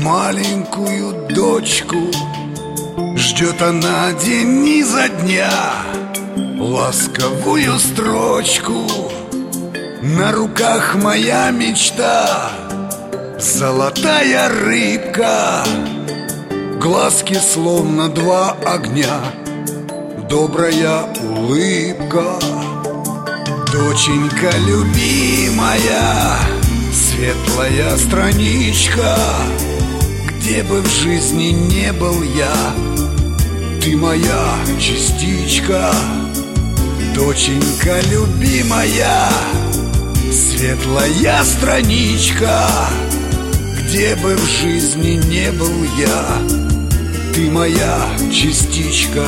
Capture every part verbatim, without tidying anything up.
маленькую дочку. Ждет она день изо дня ласковую строчку. На руках моя мечта, золотая рыбка. Глазки словно два огня, добрая улыбка. Доченька любимая, светлая страничка. Где бы в жизни не был я, ты моя частичка. Доченька любимая, светлая страничка. Где бы в жизни не был я, ты моя частичка.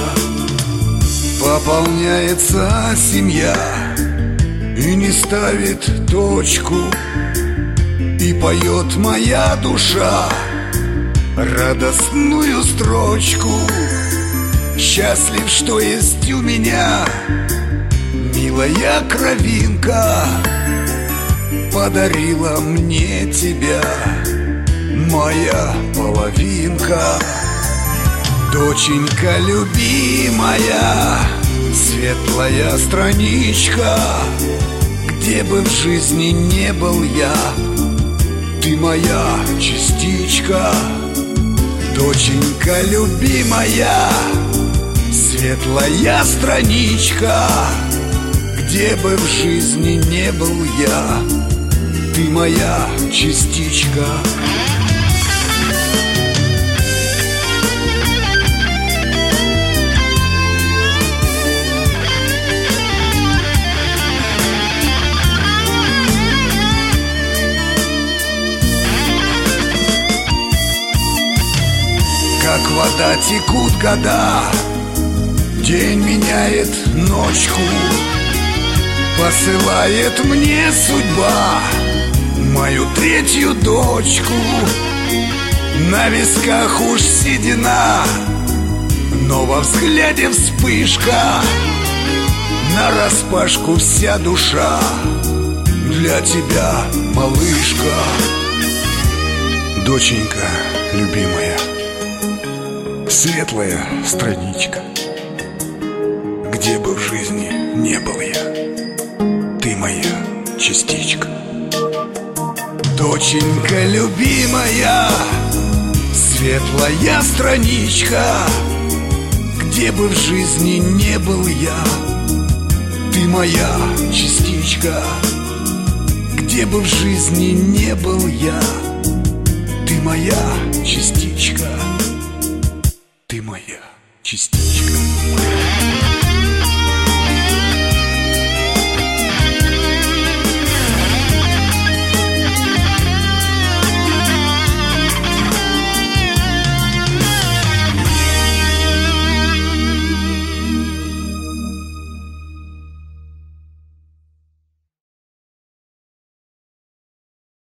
Пополняется семья и не ставит точку, и поет моя душа радостную строчку. Счастлив, что есть у меня милая кровинка. Подарила мне тебя моя половинка. Доченька любимая, светлая страничка. Где бы в жизни не был я, ты моя частичка. Доченька любимая, светлая страничка. Где бы в жизни не был я, ты моя частичка. Как вода текут года, день меняет ночку. Посылает мне судьба мою третью дочку. На висках уж седина, но во взгляде вспышка. Нараспашку вся душа для тебя, малышка. Доченька любимая, светлая страничка. Где бы в жизни не был я, ты моя частичка. Доченька любимая, светлая страничка. Где бы в жизни не был я, ты моя частичка. Где бы в жизни не был я, ты моя частичка. Ты моя частичка.